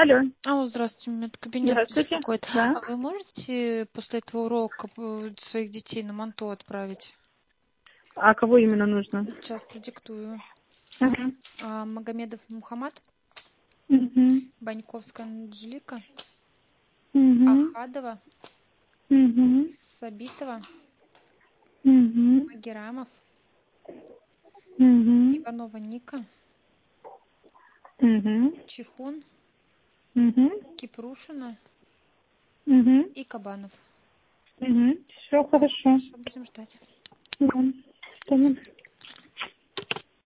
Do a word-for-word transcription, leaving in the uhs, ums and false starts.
Алло. Алло, здравствуйте, меня кабинет Здравствуйте. беспокоит. Да. А вы можете после этого урока э, своих детей на Манто отправить? А кого именно нужно? Сейчас продиктую. Угу. А, Магомедов Мухаммад, Угу. Баньковская Анжелика, Угу. Ахадова, Угу. Сабитова, Угу. Магерамов, Угу. Иванова Ника, Угу. Чихун, Угу. Кипрушина Угу. и Кабанов. Угу. Все хорошо. Хорошо, будем ждать. Да. Что